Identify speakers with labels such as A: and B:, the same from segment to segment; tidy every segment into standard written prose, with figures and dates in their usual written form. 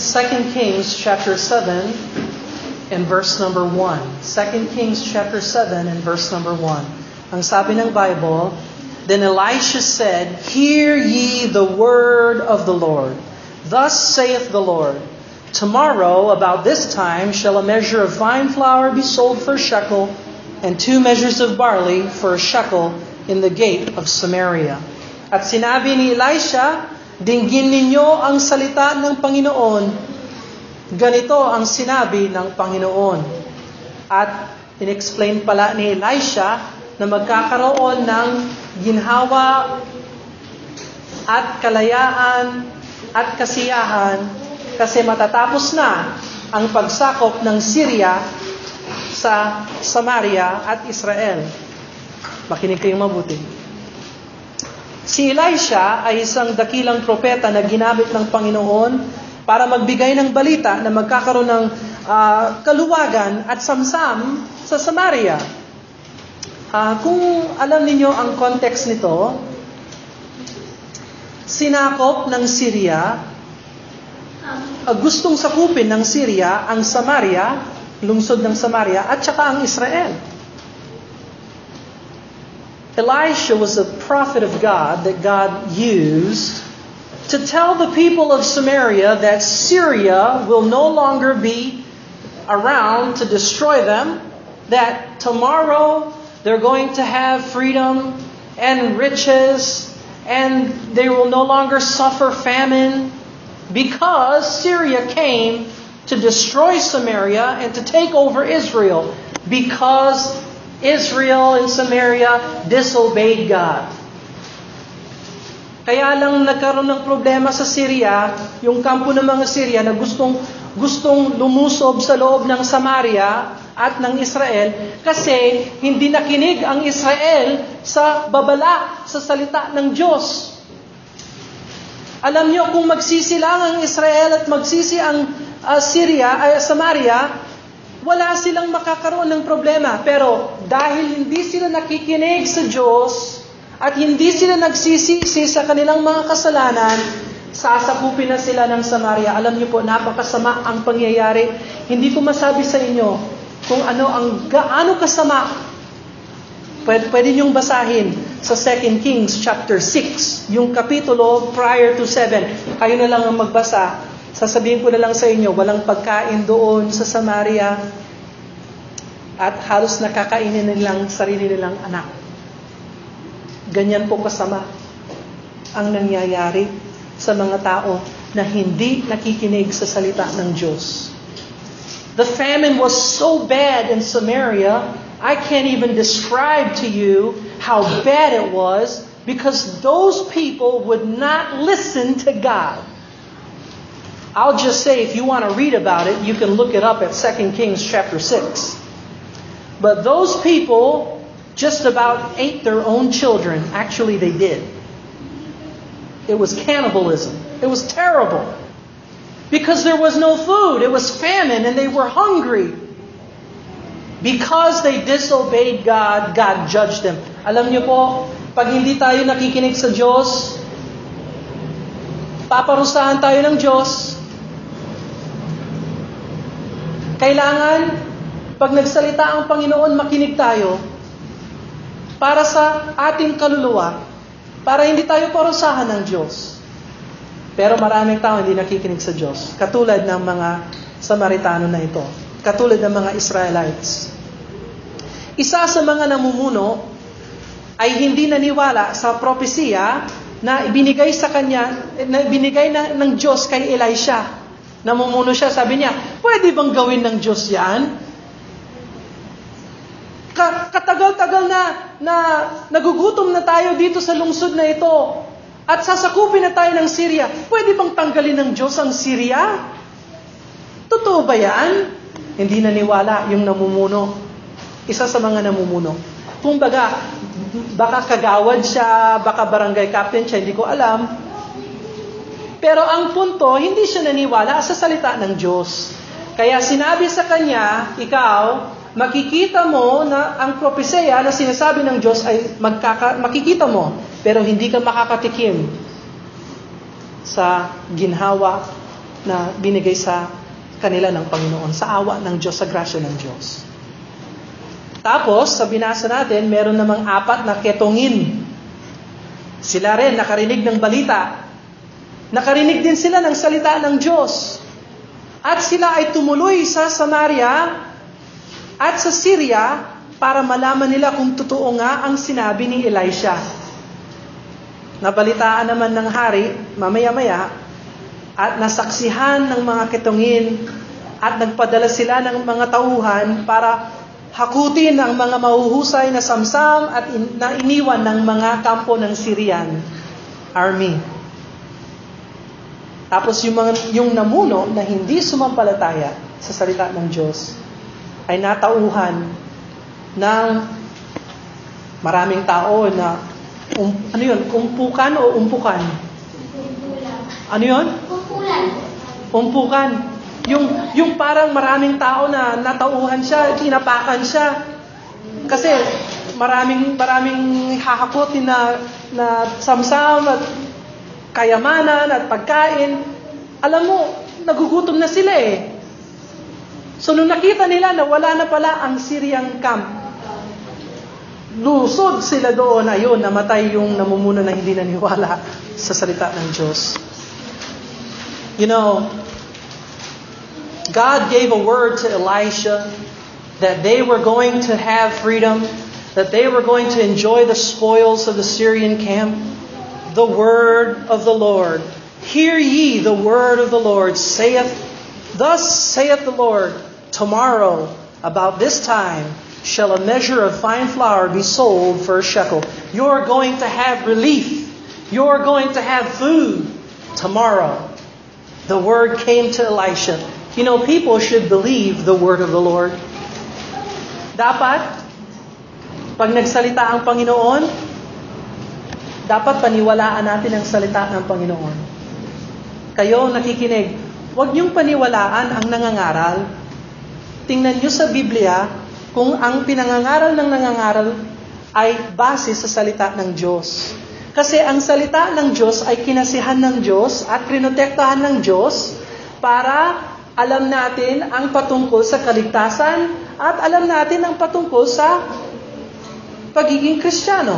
A: 2 Kings chapter 7 and verse number 1. 2 Kings chapter 7 and verse number 1. Ang sabi ng Bible, Then Elisha said, Hear ye the word of the Lord. Thus saith the Lord, Tomorrow about this time shall a measure of fine flour be sold for a shekel, and 2 measures of barley for a shekel in the gate of Samaria. At sinabi ni Elisha, Dinggin ninyo ang salita ng Panginoon. Ganito ang sinabi ng Panginoon. At inexplain pala ni Elisha na magkakaroon ng ginhawa at kalayaan at kasiyahan kasi matatapos na ang pagsakop ng Syria sa Samaria at Israel. Makinig kayong mabuti. Si Elisha ay isang dakilang propeta na ginamit ng Panginoon para magbigay ng balita na magkakaroon ng kaluwagan at samsam sa Samaria. Kung alam niyo ang context nito, sinakop ng Syria, gustong sakupin ng Syria ang Samaria, lungsod ng Samaria, at saka ang Israel. Elisha was a prophet of God that God used to tell the people of Samaria that Syria will no longer be around to destroy them, that tomorrow they're going to have freedom and riches, and they will no longer suffer famine, because Syria came to destroy Samaria and to take over Israel, because Israel and Samaria disobeyed God. Kaya lang nagkaroon ng problema sa Syria, yung kampo ng mga Syria na gustong lumusob sa loob ng Samaria at ng Israel kasi hindi nakinig ang Israel sa babala, sa salita ng Diyos. Alam niyo, kung magsisilang ang Israel at magsisi ang Samaria, wala silang makakaroon ng problema. Pero dahil hindi sila nakikinig sa Diyos at hindi sila nagsisisi sa kanilang mga kasalanan, sasakupin na sila ng Samaria. Alam niyo po, napakasama ang pangyayari. Hindi ko masabi sa inyo kung gaano kasama. Pwede niyong basahin sa 2 Kings chapter 6, yung kapitulo prior to 7. Kayo na lang ang magbasa. Sasabihin ko na lang sa inyo, walang pagkain doon sa Samaria at halos nakakainin nilang sarili nilang anak. Ganyan po kasama ang nangyayari sa mga tao na hindi nakikinig sa salita ng Diyos. The famine was so bad in Samaria, I can't even describe to you how bad it was because those people would not listen to God. I'll just say, if you want to read about it, you can look it up at 2 Kings chapter 6. But those people just about ate their own children. Actually, they did. It was cannibalism. It was terrible. Because there was no food. It was famine and they were hungry. Because they disobeyed God, God judged them. Alam niyo po, pag hindi tayo nakikinig sa Diyos, paparusahan tayo ng Diyos. Kailangan, pag nagsalita ang Panginoon, makinig tayo para sa ating kaluluwa, para hindi tayo parusahan ng Diyos. Pero maraming tao hindi nakikinig sa Diyos, katulad ng mga Samaritano na ito, katulad ng mga Israelites. Isa sa mga namumuno ay hindi naniwala sa propesiya na ibinigay sa kanya, na ibinigay ng Diyos kay Elisha. Namumuno siya, sabi niya, pwede bang gawin ng Diyos yan? Katagal-tagal na nagugutom na tayo dito sa lungsod na ito at sasakupin na tayo ng Syria. Pwede bang tanggalin ng Diyos ang Syria? Totoo ba yan? Hindi naniwala yung namumuno. Isa sa mga namumuno. Kung baka kagawad siya, baka barangay captain siya, hindi ko alam. Pero ang punto, hindi siya naniwala sa salita ng Diyos. Kaya sinabi sa kanya, ikaw, makikita mo na ang propesya na sinasabi ng Diyos ay makikita mo, pero hindi ka makakatikim sa ginhawa na binigay sa kanila ng Panginoon, sa awa ng Diyos, sa grasya ng Diyos. Tapos, sa binasa natin, meron namang 4 na ketongin. Sila rin nakarinig ng balita. Nakarinig din sila ng salita ng Diyos. At sila ay tumuloy sa Samaria at sa Syria para malaman nila kung totoo nga ang sinabi ni Elisha. Nabalitaan naman ng hari, mamaya-maya, at nasaksihan ng mga ketongin at nagpadala sila ng mga tauhan para hakutin ang mga mahuhusay na samsam at na iniwan ng mga kampo ng Syrian army. Tapos yung namuno na hindi sumampalataya sa salita ng Diyos ay natauhan ng maraming tao na umpukan o umpukan? Ano yun? Umpukan. Yung parang maraming tao na natauhan siya, kinapakan siya. Kasi maraming hahakutin na samsam at kayamanan at pagkain. Alam mo, nagugutom na sila eh. So nung nakita nila na wala na pala ang Syrian camp, lusod sila doon, ayun, namatay yung namumuno na hindi naniwala sa salita ng Diyos. You know, God gave a word to Elisha that they were going to have freedom, that they were going to enjoy the spoils of the Syrian camp. The word of the Lord. Hear ye the word of the Lord, thus saith the Lord, tomorrow about this time shall a measure of fine flour be sold for a shekel. You're going to have relief. You're going to have food tomorrow. The word came to Elisha. You know, people should believe the word of the Lord. Dapat, pag nagsalita ang Panginoon, dapat paniwalaan natin ang salita ng Panginoon. Kayo nakikinig, huwag niyong paniwalaan ang nangangaral. Tingnan niyo sa Biblia kung ang pinangangaral ng nangangaral ay base sa salita ng Diyos. Kasi ang salita ng Diyos ay kinasihan ng Diyos at prinotektahan ng Diyos para alam natin ang patungkol sa kaligtasan at alam natin ang patungkol sa pagiging Kristiyano.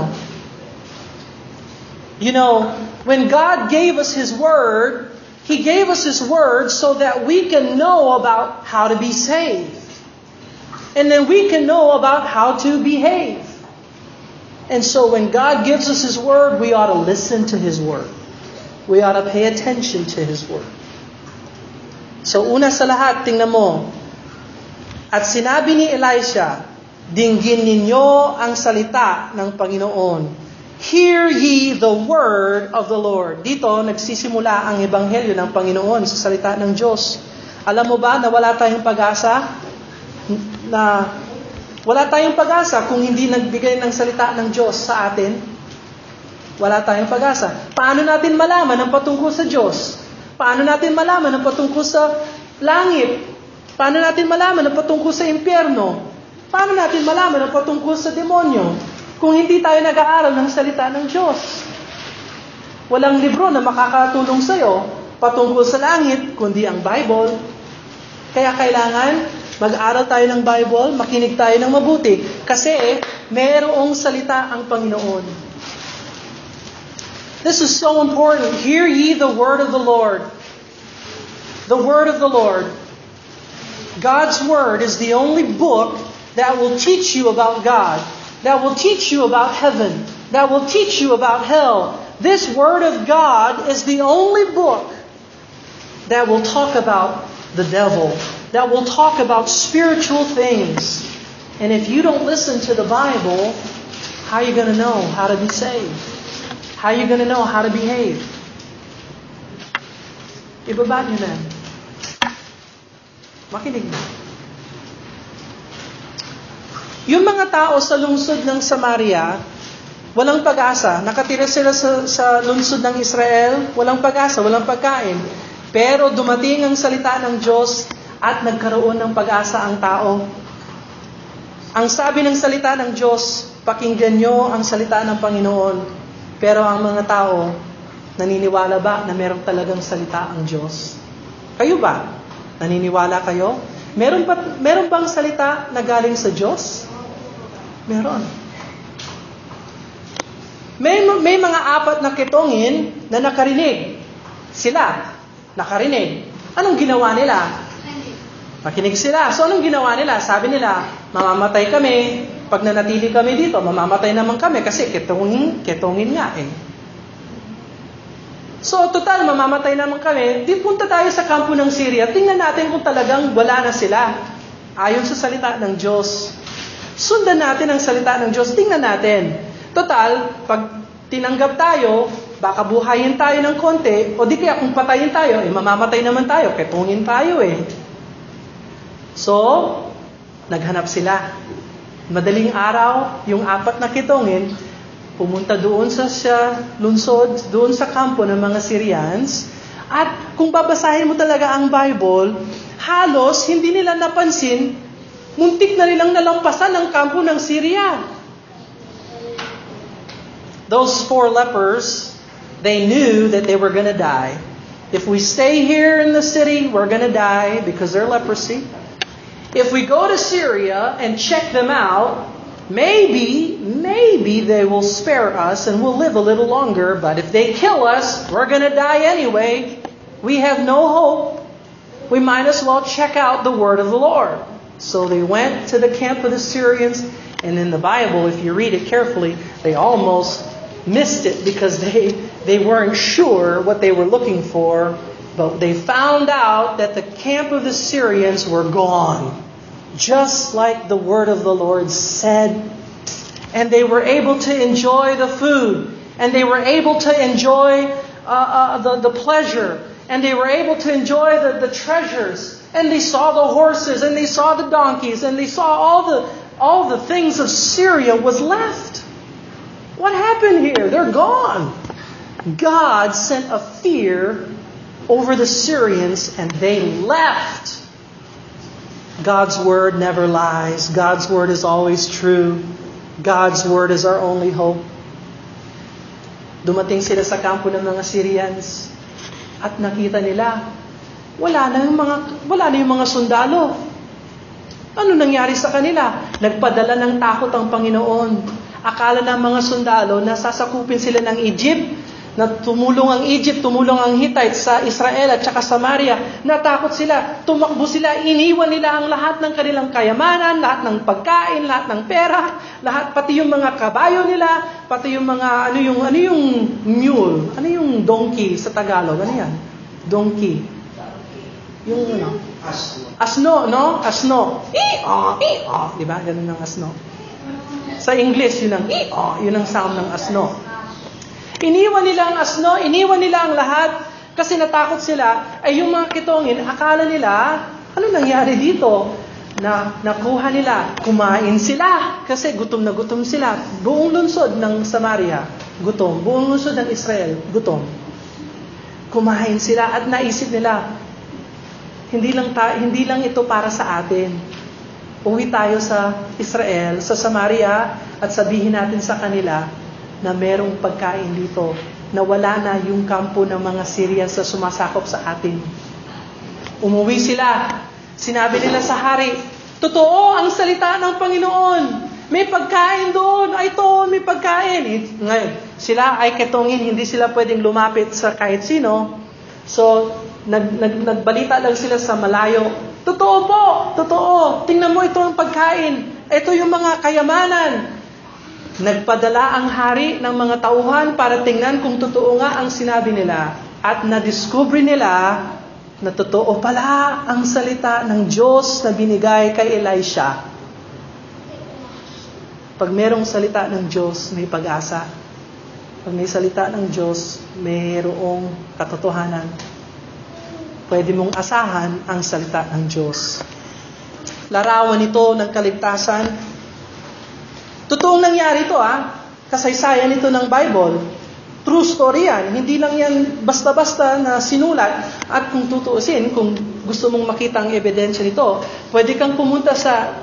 A: You know, when God gave us His Word, He gave us His Word so that we can know about how to be saved. And then we can know about how to behave. And so when God gives us His Word, we ought to listen to His Word. We ought to pay attention to His Word. So una sa lahat, tingnan mo. At sinabi ni Elisha, dinggin ninyo ang salita ng Panginoon. Hear ye the word of the Lord. Dito, nagsisimula ang ebanghelyo ng Panginoon sa salita ng Diyos. Alam mo ba na wala tayong pag-asa? Na wala tayong pag-asa kung hindi nagbigay ng salita ng Diyos sa atin. Wala tayong pag-asa. Paano natin malaman ang patungkol sa Diyos? Paano natin malaman ang patungkol sa langit? Paano natin malaman ang patungkol sa impyerno? Paano natin malaman ang patungkol sa demonyo? Kung hindi tayo nag-aaral ng salita ng Diyos. Walang libro na makakatulong sa iyo patungkol sa langit, kundi ang Bible. Kaya kailangan mag-aral tayo ng Bible, makinig tayo ng mabuti. Kasi mayroong salita ang Panginoon. This is so important. Hear ye the word of the Lord. The word of the Lord. God's word is the only book that will teach you about God, that will teach you about heaven, that will teach you about hell. This word of God is the only book that will talk about the devil, that will talk about spiritual things. And if you don't listen to the Bible, how are you going to know how to be saved? How are you going to know how to behave? Ibaba niyo na. Makinig na. Yung mga tao sa lungsod ng Samaria, walang pag-asa. Nakatira sila sa lungsod ng Israel, walang pag-asa, walang pagkain. Pero dumating ang salita ng Diyos at nagkaroon ng pag-asa ang tao. Ang sabi ng salita ng Diyos, pakinggan nyo ang salita ng Panginoon. Pero ang mga tao, naniniwala ba na meron talagang salita ang Diyos? Kayo ba? Naniniwala kayo? Meron bang salita na galing sa Diyos? Meron. May mga apat na kitongin na nakarinig. Sila, nakarinig. Anong ginawa nila? Makinig sila. So anong ginawa nila? Sabi nila, mamamatay kami. Pag nanatili kami dito, mamamatay naman kami kasi kitongin nga eh. So total, mamamatay naman kami. Di punta tayo sa kampo ng Syria. Tingnan natin kung talagang wala na sila. Ayon sa salita ng Diyos. Sundan natin ang salita ng Diyos. Tingnan natin. Total, pag tinanggap tayo, baka buhayin tayo ng konti, o di kaya kung patayin tayo, mamamatay naman tayo, ketongin tayo eh. So, naghanap sila. Madaling araw, yung apat na kitongin, pumunta doon sa lungsod, doon sa kampo ng mga Syrians, at kung babasahin mo talaga ang Bible, halos hindi nila napansin, muntik na nilang nalampasan ang kampo ng Syria. Those 4 lepers, they knew that they were going to die. If we stay here in the city, we're going to die because they're leprosy. If we go to Syria and check them out, maybe they will spare us and we'll live a little longer. But if they kill us, we're going to die anyway. We have no hope. We might as well check out the word of the Lord. So they went to the camp of the Syrians. And in the Bible, if you read it carefully, they almost missed it because they weren't sure what they were looking for. But they found out that the camp of the Syrians were gone. Just like the word of the Lord said. And they were able to enjoy the food. And they were able to enjoy the pleasure. And they were able to enjoy the treasures. And they saw the horses. And they saw the donkeys. And they saw all the things of Syria was left. What happened here? They're gone. God sent a fear over the Syrians and they left. God's word never lies. God's word is always true. God's word is our only hope. Dumating sila sa kampo ng mga Syrians at nakita nila, wala na yung mga sundalo. Ano nangyari sa kanila? Nagpadala ng takot ang Panginoon. Akala ng mga sundalo na sasakupin sila ng Egypt, na tumulong ang Egypt, tumulong ang Hittite sa Israel at saka Samaria. Natakot sila, tumakbo sila, iniwan nila ang lahat ng kanilang kayamanan, lahat ng pagkain, lahat ng pera, pati yung mga kabayo nila, pati yung mga, ano yung mule, ano yung donkey sa Tagalog, ano yan? Donkey. Yung ano? Asno, no? Asno. Diba? Ganun ang asno. Sa English, yun ang sound ng asno. Iniwan nila ang asno, iniwan nila ang lahat kasi natakot sila. Ay yung mga kitongin, akala nila, ano nangyari dito? Nakuha nila, kumain sila kasi gutom na gutom sila. Buong lungsod ng Samaria, gutom. Buong lungsod ng Israel, gutom. Kumain sila at naisip nila, hindi lang ito para sa atin. Uwi tayo sa Israel, sa Samaria at sabihin natin sa kanila na merong pagkain dito, na wala na yung kampo ng mga Syrians na sumasakop sa atin. Umuwi sila. Sinabi nila sa hari, totoo ang salita ng Panginoon. May pagkain doon. Ay, ito, may pagkain. Ngayon, sila ay ketongin, hindi sila pwedeng lumapit sa kahit sino. So, nagbalita lang sila sa malayo. Totoo po, totoo. Tingnan mo, ito ang pagkain. Ito yung mga kayamanan. Nagpadala ang hari ng mga tauhan para tingnan kung totoo nga ang sinabi nila. At nadiskubre nila na totoo pala ang salita ng Diyos na binigay kay Elisha. Pag merong salita ng Diyos, may pag-asa. Pag may salita ng Diyos, mayroong katotohanan. Pwede mong asahan ang salita ng Diyos. Larawan ito ng kaligtasan. Totoong nangyari ito kasaysayan ito ng Bible. True story yan. Hindi lang yan basta-basta na sinulat. At kung tutuusin, kung gusto mong makita ang ebidensya nito, pwede kang pumunta sa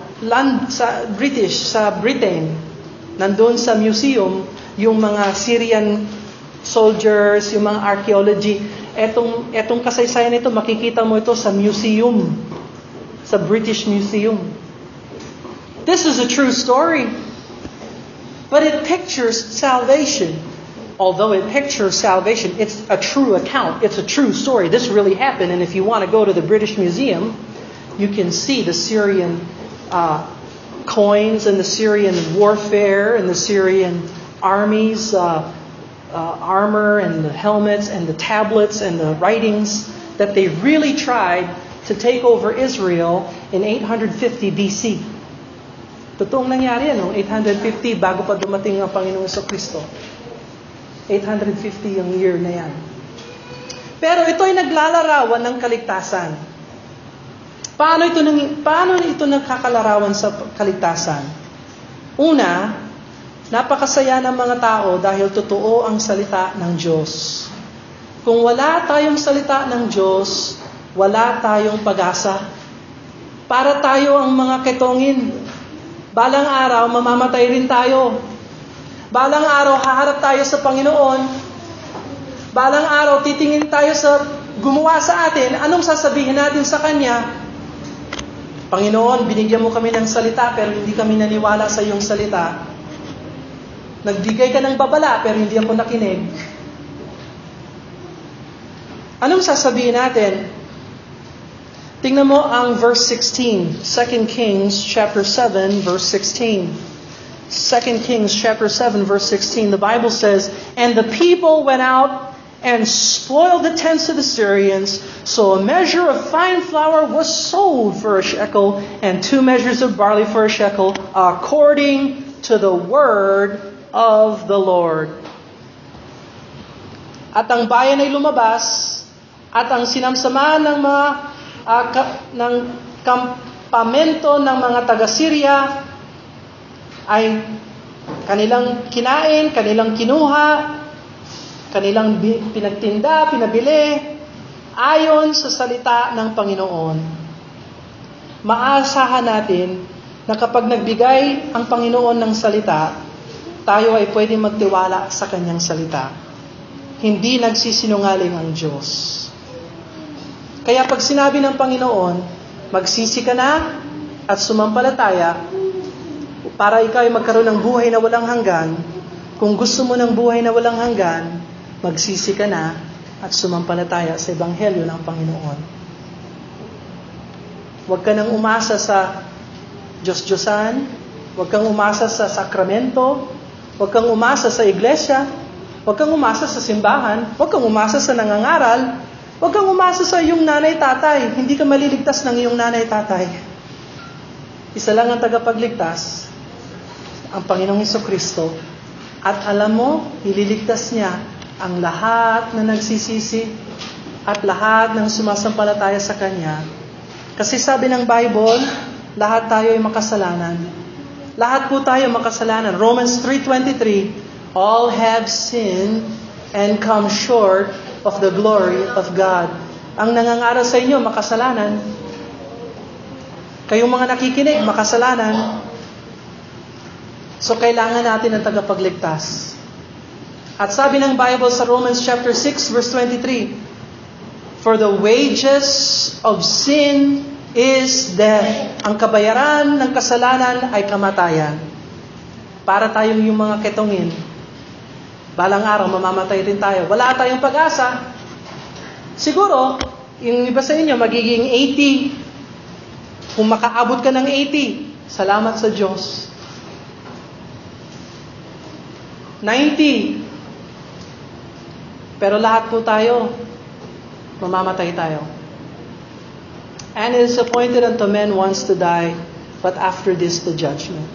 A: Britain. Nandun sa museum, yung mga Syrian soldiers, yung mga archaeology. Etong kasaysayan nito, makikita mo ito sa museum, sa British Museum. This is a true story. But it pictures salvation. Although it pictures salvation, it's a true account. It's a true story. This really happened. And if you want to go to the British Museum, you can see the Syrian coins and the Syrian warfare and the Syrian armies, armor and the helmets and the tablets and the writings that they really tried to take over Israel in 850 BC. Totoong nangyari yan, 850 bago pa dumating ang Panginoong Jesucristo. 850 yung year na yan. Pero ito ay naglalarawan ng kaligtasan. Paano ito nagkakalarawan sa kaligtasan? Una, napakasaya ng mga tao dahil totoo ang salita ng Diyos. Kung wala tayong salita ng Diyos, wala tayong pag-asa. Para tayo ang mga ketongin. Balang araw, mamamatay rin tayo. Balang araw, haharap tayo sa Panginoon. Balang araw, titingin tayo sa gumawa sa atin. Anong sasabihin natin sa Kanya? Panginoon, binigyan mo kami ng salita pero hindi kami naniwala sa iyong salita. Nagbigay ka ng babala pero hindi ako nakinig. Anong sasabihin natin? Tingnan mo ang verse 16, 2 Kings chapter 7 verse 16. 2 Kings chapter 7 verse 16, the Bible says, "And the people went out and spoiled the tents of the Syrians, so a measure of fine flour was sold for a shekel, and 2 measures of barley for a shekel, according to the word of the Lord." At ang bayan ay lumabas, at ang sinamsamahan ng mga ng kampamento ng mga taga-Syria ay kanilang kinain, kanilang kinuha, kanilang pinagtinda, pinabili, ayon sa salita ng Panginoon. Maasahan natin na kapag nagbigay ang Panginoon ng salita, tayo ay pwedeng magtiwala sa Kanyang salita. Hindi nagsisinungaling ang Diyos. Kaya pag sinabi ng Panginoon, magsisi ka na at sumampalataya para ikaw ay magkaroon ng buhay na walang hanggan, kung gusto mo ng buhay na walang hanggan, magsisi ka na at sumampalataya sa Ebanghelyo ng Panginoon. Huwag ka nang umasa sa Diyos-Diyosan, huwag kang umasa sa sakramento, huwag kang umasa sa iglesia, huwag kang umasa sa simbahan, huwag kang umasa sa nangangaral, huwag kang umasa sa iyong nanay-tatay. Hindi ka maliligtas ng iyong nanay-tatay. Isa lang ang tagapagligtas, ang Panginoong Jesucristo. At alam mo, ililigtas niya ang lahat na nagsisisi at lahat ng sumasampalataya sa Kanya. Kasi sabi ng Bible, lahat tayo ay makasalanan. Lahat po tayo makasalanan. Romans 3:23, all have sinned and come short of the glory of God. Ang nangangaral sa inyo, makasalanan. Kayong mga nakikinig, makasalanan. So, kailangan natin ng tagapagligtas. At sabi ng Bible sa Romans chapter 6, verse 23, "For the wages of sin is death." Ang kabayaran ng kasalanan ay kamatayan. Para tayong yung mga ketongin, balang araw, mamamatay rin tayo. Wala tayong pag-asa. Siguro, yung iba sa inyo, magiging 80. Kung makaabot ka ng 80, salamat sa Diyos. 90. Pero lahat po tayo, mamamatay tayo. And it is appointed unto men once to die, but after this the judgment.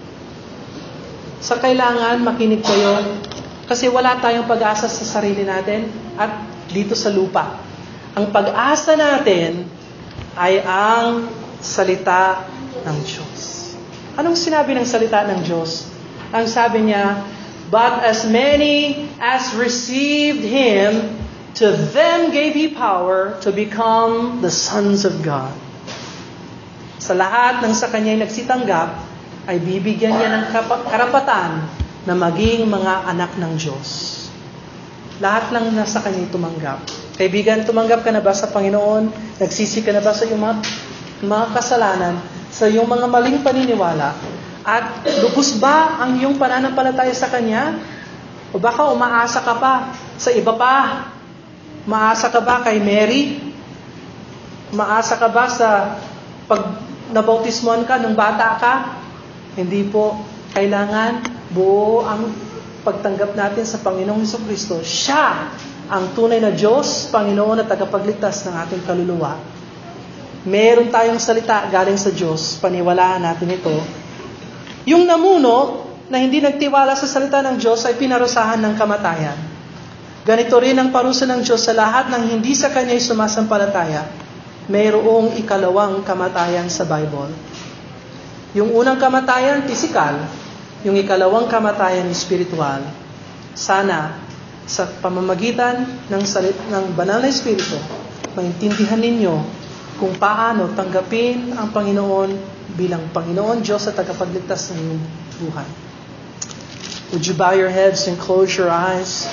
A: Sa kailangan, makinig kayo, kasi wala tayong pag-asa sa sarili natin at dito sa lupa. Ang pag-asa natin ay ang salita ng Diyos. Anong sinabi ng salita ng Diyos? Ang sabi niya, "But as many as received Him, to them gave He power to become the sons of God." Sa lahat ng sa Kanya'y nagsitanggap, ay bibigyan niya ng karapatan na maging mga anak ng Diyos. Lahat lang nasa Kanya'y tumanggap. Kaibigan, tumanggap ka na ba sa Panginoon? Nagsisi ka na ba sa iyong mga kasalanan, sa iyong mga maling paniniwala? At lubos ba ang iyong pananampalataya sa Kanya? O baka umaasa ka pa sa iba pa? Umaasa ka ba kay Mary? Umaasa ka ba sa pag nabautismuhan ka nung bata ka? Hindi po. Kailangan buo ang pagtanggap natin sa Panginoong Jesucristo. Siya ang tunay na Diyos, Panginoon at tagapagligtas ng ating kaluluwa. Meron tayong salita galing sa Diyos. Paniwalaan natin ito. Yung namuno na hindi nagtiwala sa salita ng Diyos ay pinarusahan ng kamatayan. Ganito rin ang parusa ng Diyos sa lahat ng hindi sa Kanya'y sumasampalataya. Mayroong ikalawang kamatayan sa Bible. Yung unang kamatayan, pisikal. Yung ikalawang kamatayan, spiritual. Sana, sa pamamagitan ng banal na Espiritu, maintindihan ninyo kung paano tanggapin ang Panginoon bilang Panginoon Diyos at tagapagligtas ng iyong buhay. Would you bow your heads and close your eyes?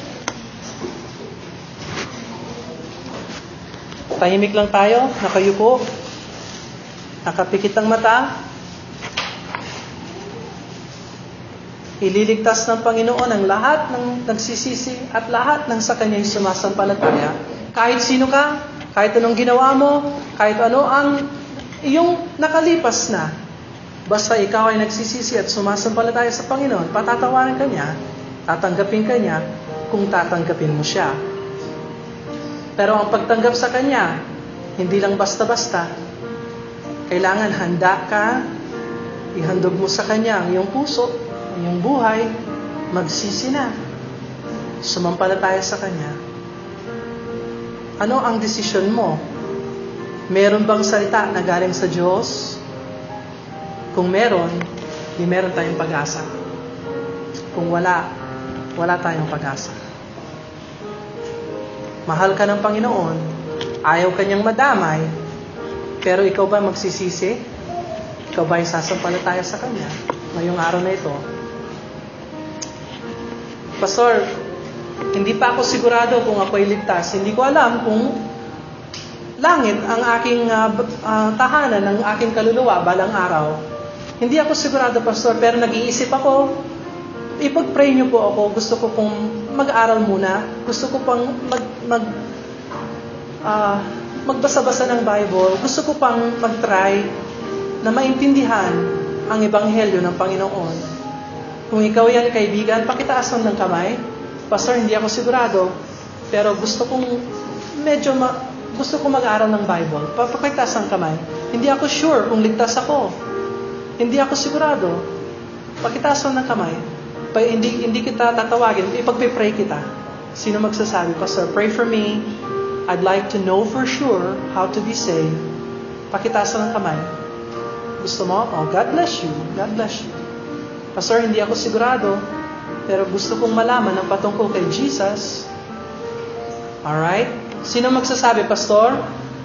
A: Tahimik lang tayo, nakayuko, nakapikit ang mata. Ililigtas ng Panginoon ang lahat ng nagsisisi at lahat ng sa Kanya'y sumasampalataya. Kahit sino ka, kahit anong ginawa mo, kahit ano ang iyong nakalipas na. Basta ikaw ay nagsisisi at sumasampalataya sa Panginoon, patatawarin ka niya, tatanggapin ka niya kung tatanggapin mo siya. Pero ang pagtanggap sa Kanya, hindi lang basta-basta. Kailangan handa ka, ihandog mo sa Kanya ang iyong puso, ang iyong buhay, magsisi na. Sumampalataya sa Kanya. Ano ang desisyon mo? Meron bang salita na galing sa Diyos? Kung meron, di meron tayong pag-asa. Kung wala, wala tayong pag-asa. Mahal ka ng Panginoon, ayaw Kanyang madamay, pero ikaw ba magsisisi? Ikaw ba ay sasampalataya sa Kanya ngayong araw na ito? Pastor, hindi pa ako sigurado kung ako ay ligtas. Hindi ko alam kung langit ang aking tahanan ng aking kaluluwa balang araw. Hindi ako sigurado, Pastor, pero nag-iisip ako. Ipag-pray niyo po ako. Gusto ko pong mag-aral muna. Gusto ko pang magbasa-basa ng Bible. Gusto ko pang mag-try na maintindihan ang Ebanghelyo ng Panginoon. Kung ikaw yan, kaibigan, pakitaasan ng kamay. Pastor, hindi ako sigurado, pero gusto kong mag-aaral ng Bible. Pakitaas ang kamay. Hindi ako sure kung ligtas ako. Hindi ako sigurado. Pakitaas ng kamay. Hindi kita tatawagin. Ipagpipray kita. Sino magsasabi, Pastor, pray for me. I'd like to know for sure how to be saved. Pakitaas ng kamay. Gusto mo? Oh, God bless you. God bless you. Pastor, hindi ako sigurado, pero gusto kong malaman ang patungkol kay Jesus. Alright? Sino magsasabi, Pastor?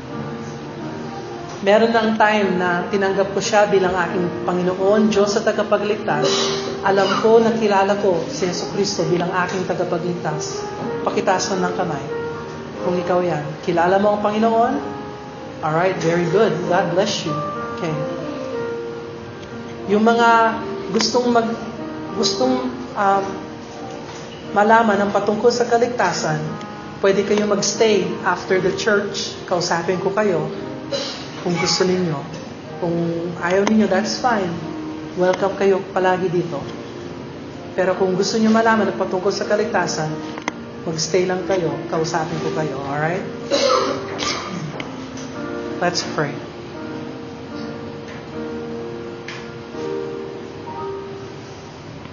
A: Meron ng time na tinanggap ko siya bilang aking Panginoon, Diyos at tagapagligtas. Alam ko, nakilala ko si Jesucristo bilang aking tagapagligtas. Pakitaas mo ng kamay. Kung ikaw yan, kilala mo ang Panginoon? Alright, very good. God bless you. Okay. Yung mga gustong malaman ang patungkol sa kaligtasan, pwede kayo magstay after the church. Kausapin ko kayo kung gusto ninyo. Kung ayaw ninyo, that's fine. Welcome kayo palagi dito. Pero kung gusto niyo malaman ang patungkol sa kaligtasan, magstay lang kayo, kausapin ko kayo. Alright? Let's pray.